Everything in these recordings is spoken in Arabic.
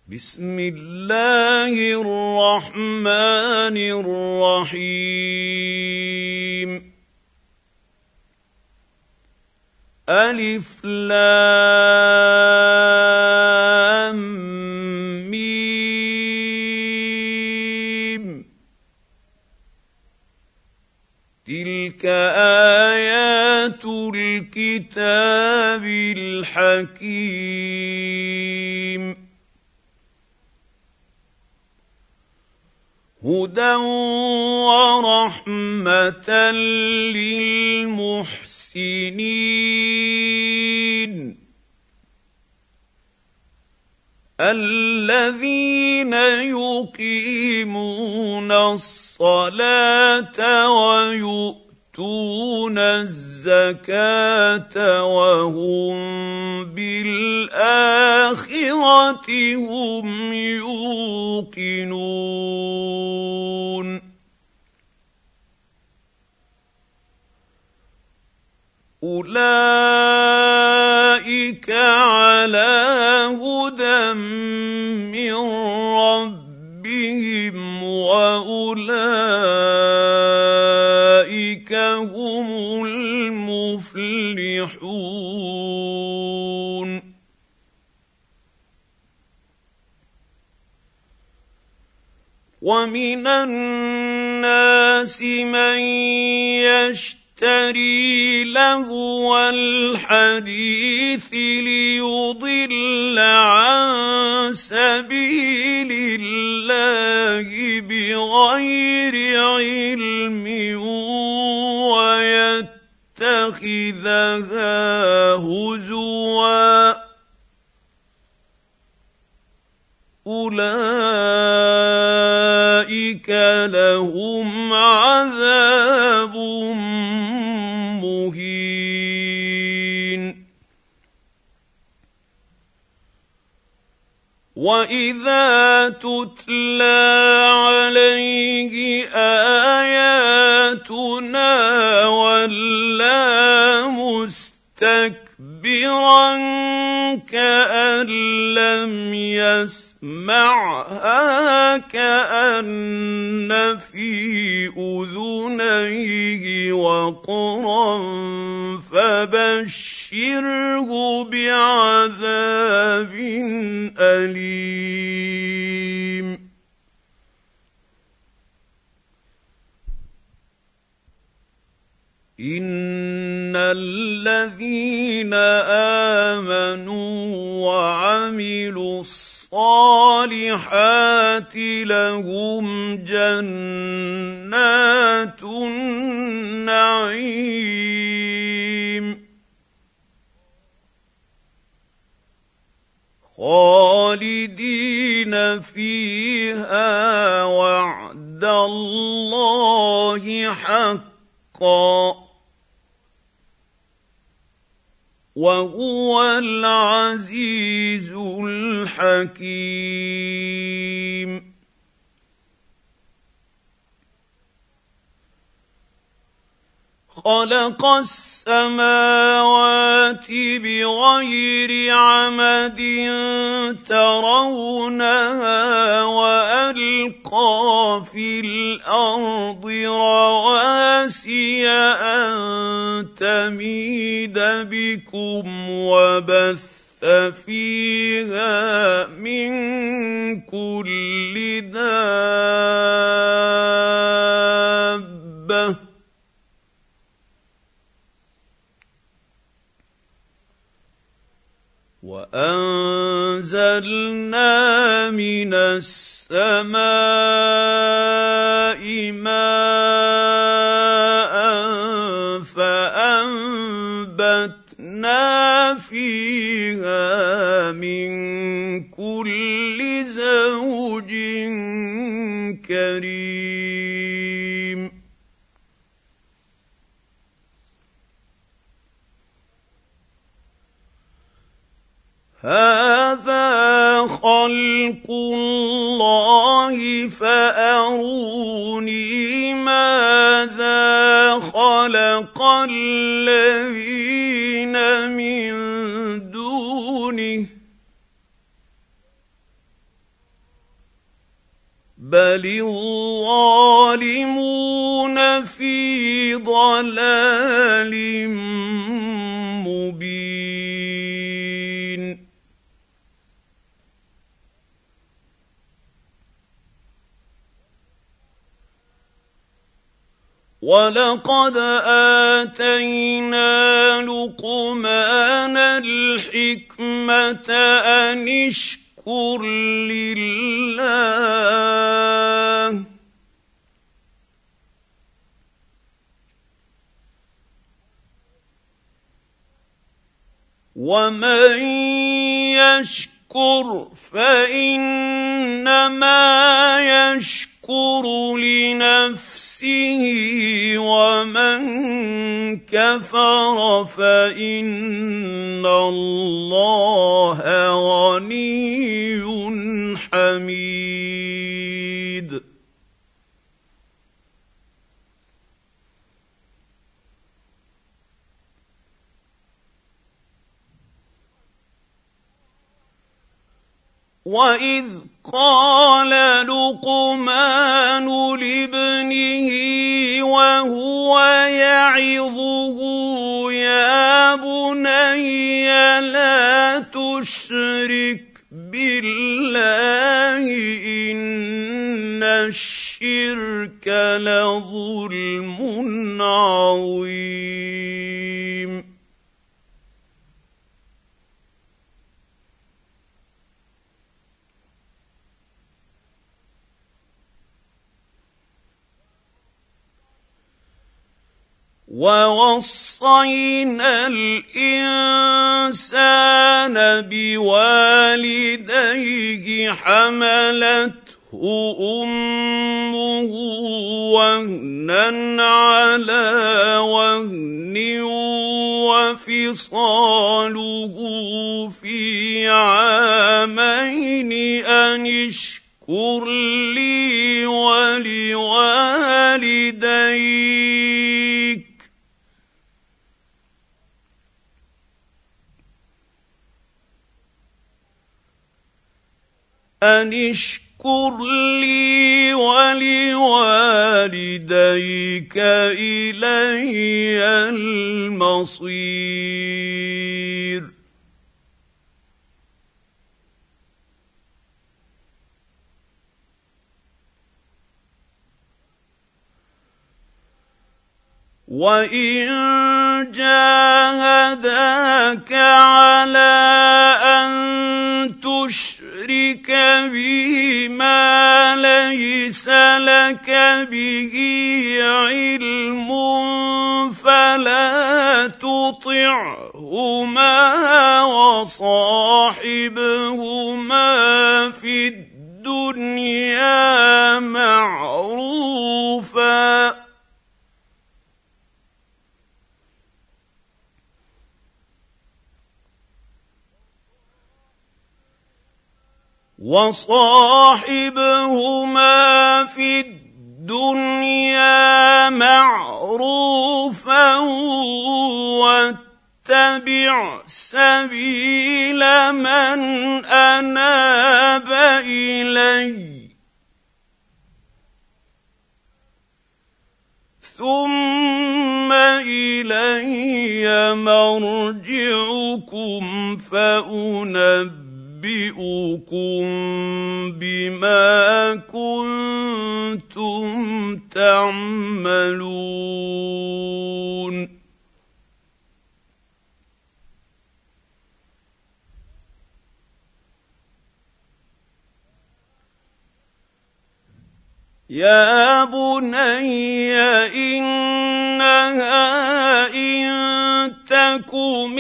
بسم الله الرحمن الرحيم ألف لام ميم تلك آيات الكتاب الحكيم هدى ورحمة للمحسنين الذين يقيمون الصلاة ويؤتون الزكاة وهم بالآخرة هم يوقنون أولئك على هدى من ربهم وأولئك هم المفلحون ومن الناس من يشتري لهو الحديث ليضل عن سبيل الله بغير علم ويتخذها هزوا أولئك لهم عذاب مهين وإذا تتلى عليه آياتنا ولى مستكبرا كأن لم يسمعها كأن في أذنيه وقرا فبشره بعذاب أليم إن الذين آمنوا وعملوا الصالحات لهم جنات النعيم خالدين فيها وعد الله حقا وهو العزيز الحكيم خلق السماوات بغير عمد ترونها وألقى في الأرض رواسي أن تميد بكم وبث فيها من كل دابة وأنزلنا من السماء ماء فأنبتنا فيها من كل زوج كريم هذا خلق الله فأروني ماذا خلق الذين من دونه بل الظالمون في ضلال مبين. ولقد آتينا لقمان الحكمة أن اشكر لله ومن يشكر فإنما يشكر لنفسه ومن كفر فإن الله غني حميد. وإذ قال لقمان لابنه وهو يعظه يا بني لا تشرك بالله إن الشرك لظلم عظيم. ووصينا الإنسان بوالديه حملته أمه وهنا على وهن وفصاله في عامين أن اشكر لي ولوالديك أن اشكر لي ولوالديك إلي المصير. وإن جاهداك على أن تشرك بي ما ليس لك به علم فلا تطعهما وصاحبهما في الدنيا معروفا واتبع سبيل من أناب إلي ثم إلي مرجعكم فأنبئكم بما كنتم تعملون. يا بني إنها إن تك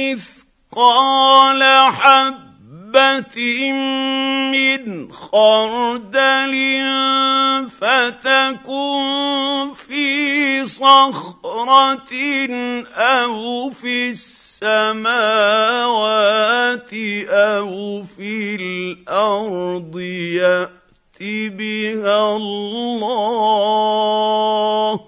مثقال حبة من خردل فتكن في صخرة أو في السماوات أو في الأرض يأت بها الله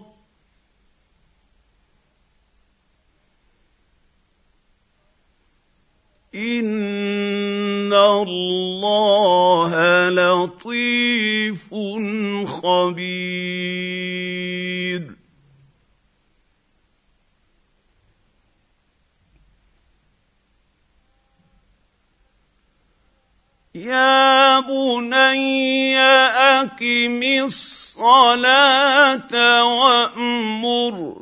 إن الله لطيف لطيف خبير. يا بني أقم الصلاة وأمر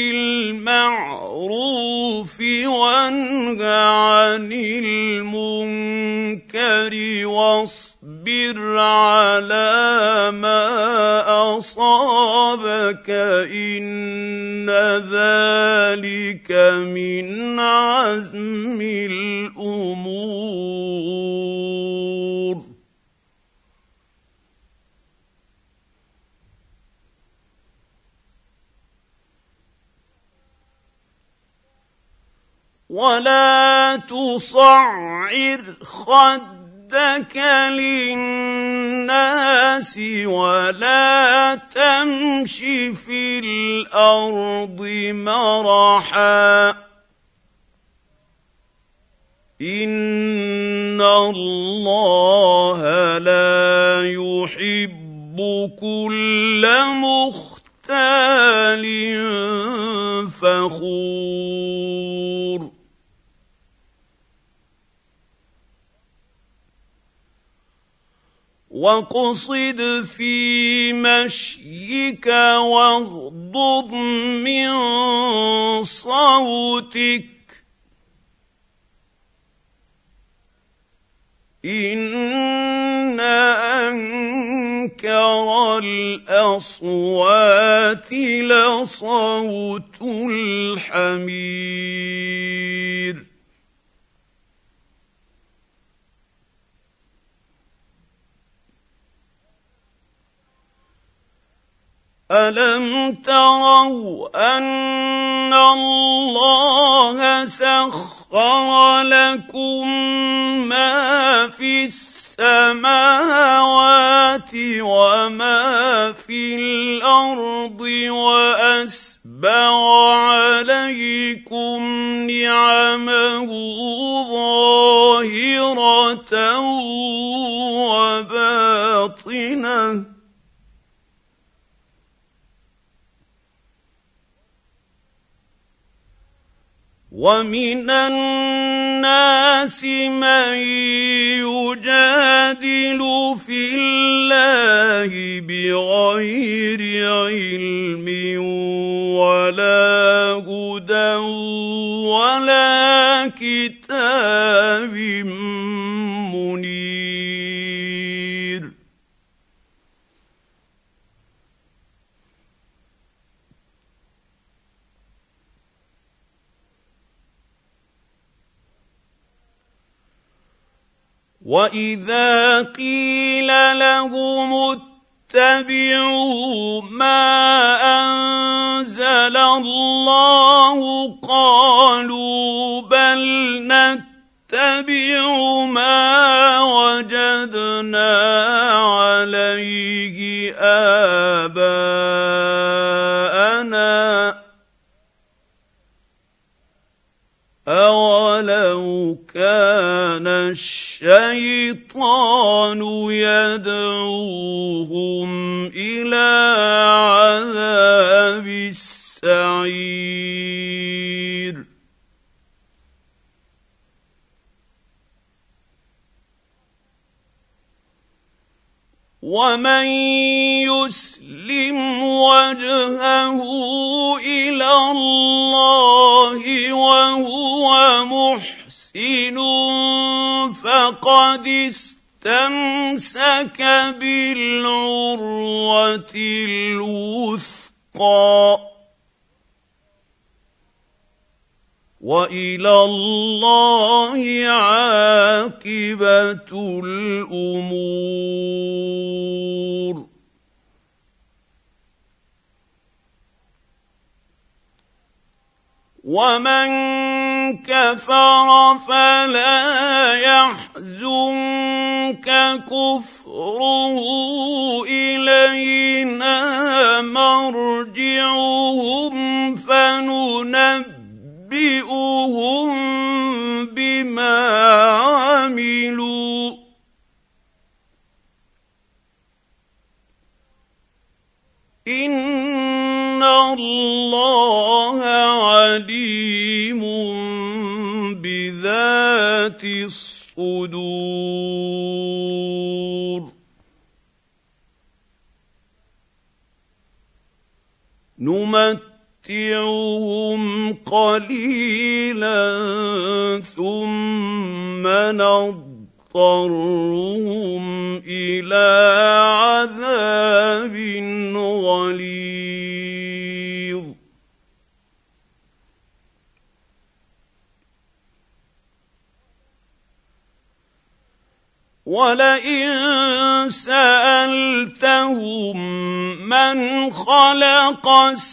بالمعروف وانه عن المنكر واصبر على ما أصابك إن ذلك من عزم الأمور. ولا تصعر خدك للناس ولا تمش في الأرض مرحا إن الله لا يحب كل مختال فخور. واقصد في مشيك واغضض من صوتك إن أنكر الأصوات لصوت الحمير. ألم تروا أن الله سخر لكم ما في السماوات وما في الأرض وأسبغ عليكم نعمه ظاهرة وباطنة ومن الناس من يجادل في الله بغير علم ولا هدى ولا كتاب منير. وإذا قيل لهم اتبعوا ما أنزل الله قالوا بل نتبع ما وجدنا عليه آباءنا أولو كان الشيطان يدعوهم إلى عذاب السعير. ومن يسلم وجهه إلى الله وهو محسن فقد استمسك بالعروة الوثقى وإلى الله عاقبة الأمور. ومن كفر فلا يحزنك كفره إلينا مرجعهم فننبئهم بما عملوا إن الله عليم بذات الصدور نمتعهم قليلا ثم نضطرهم إلى عذاب غليظ ولئن سألتهم من خلق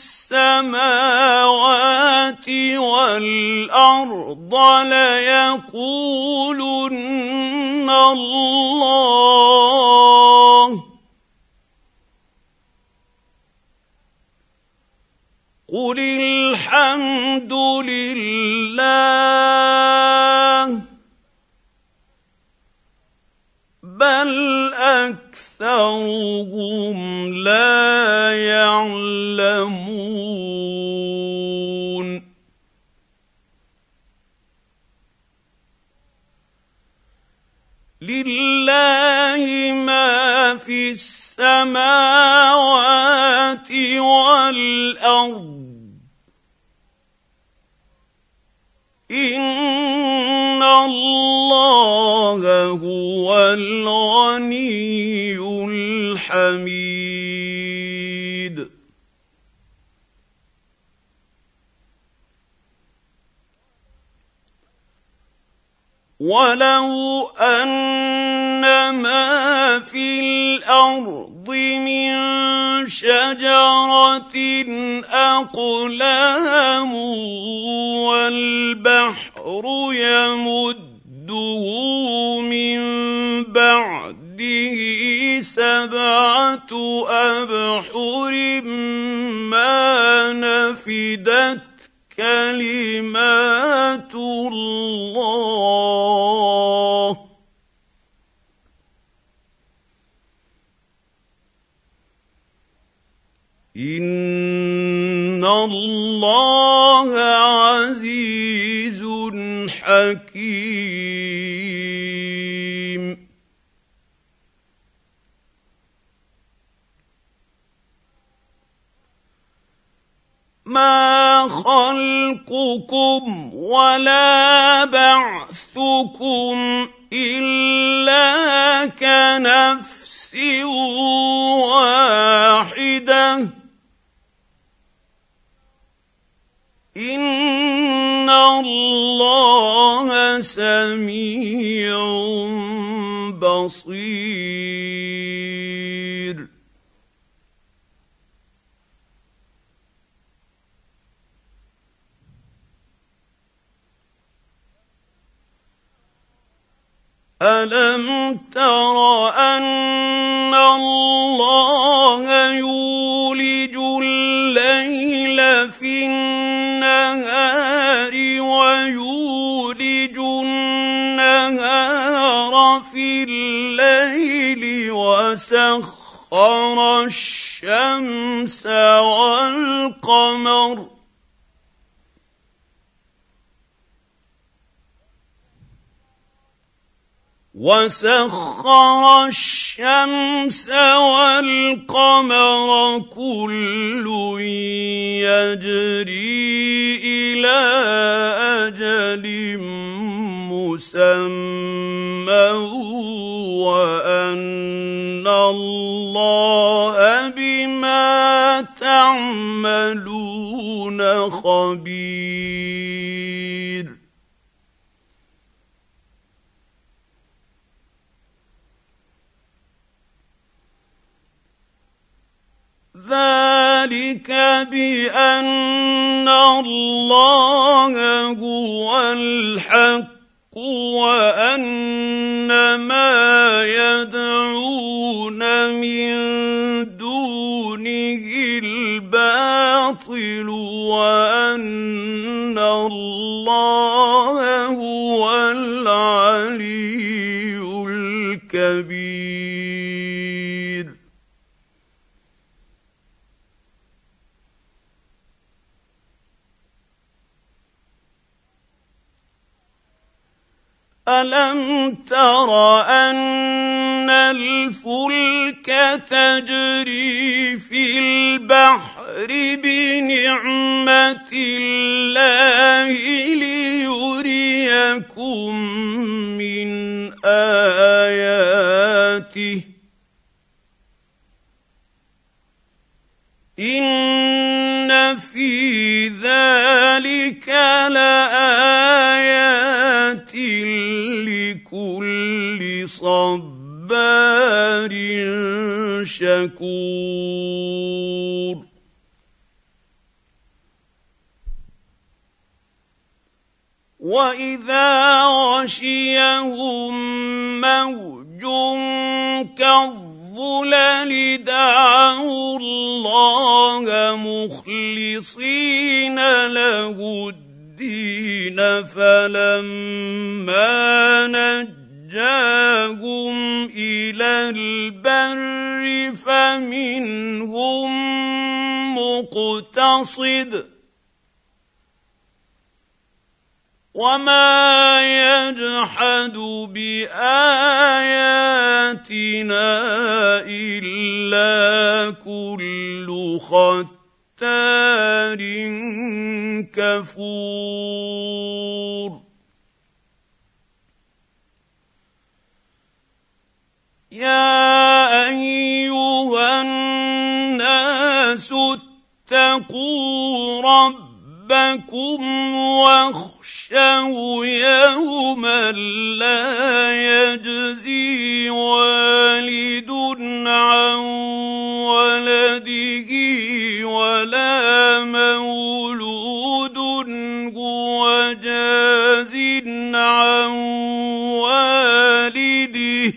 السماوات والأرض ليقولن الله قل الحمد لله بل أكثرهم لا يعلمون لله ما في السماوات والأرض إن الله هو الغني الحميد ولو أن ما في الأرض من شجرة أقلام والبحر يمده من بعده 7 أبحر ما نفدت كلمات الله إن الله عزيز حكيم ما خلقكم ولا بعثكم إلا كنفس واحدة إن الله سميع بصير ألم تر أن الله يولج الليل في النهار ويولج النهار في الليل وسخر الشمس والقمر كل يجري إلى أجل مسمى وأن الله بما تعملون خبير ذلك بأن الله هو الحق وأن ما يدعون من دونه الباطل وأن الله هو العلي الكبير ألم تر أن الفلك تجري في البحر بنعمة الله ليريكم من آياته إن في ذلك لآيات لكل صبار شكور وإذا غشيهم موج كالظلل دعوا الله مخلصين له الدين فلما نجاهم إلى البر فمنهم مقتصد وما يجحد بآياتنا إلا كل ختار كفور يا أيها الناس اتقوا ربكم واخشوا يوما لا يجزي والد عن ولده ولا مولود هو جاز عن والده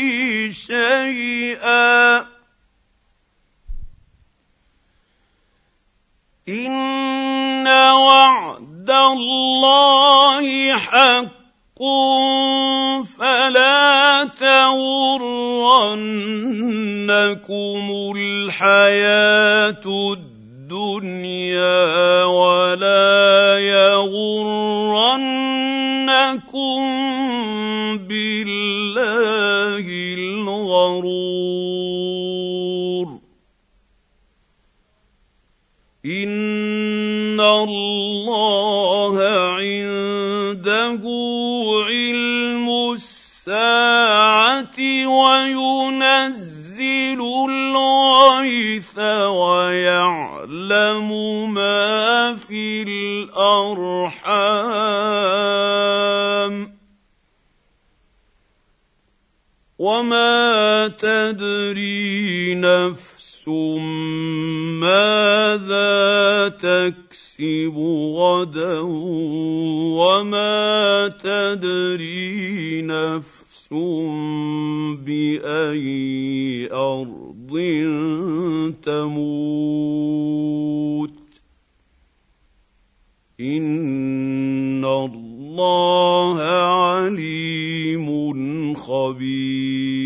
شيئا إن وعد الله حق فلا تغرنكم الحياة الدنيا ولا يغرنكم بالله الغرور إن الله عنده علم الساعة وينزل الغيث ويعلم ما في الأرحام وما تدري نفس ماذا تكسب غدا وما تدري نفس بأي أرض تموت إن الله عليم خبير